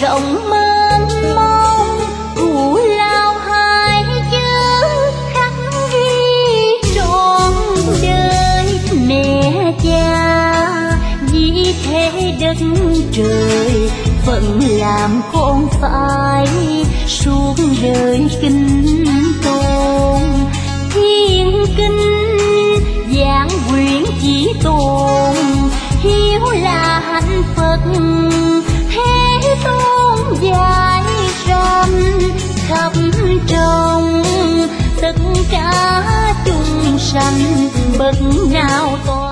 rộng mênh mông, thủ lao hai chữ khắc ghi trọn đời mẹ cha. Vì thế đất trời vẫn làm con phải suốt đời kính tôn. Thiên kinh giảng quyển chỉ tồn, hiếu là hạnh phật thế tôn dạy rằm khắp trong tất cả chúng sanh bậc nào toàn.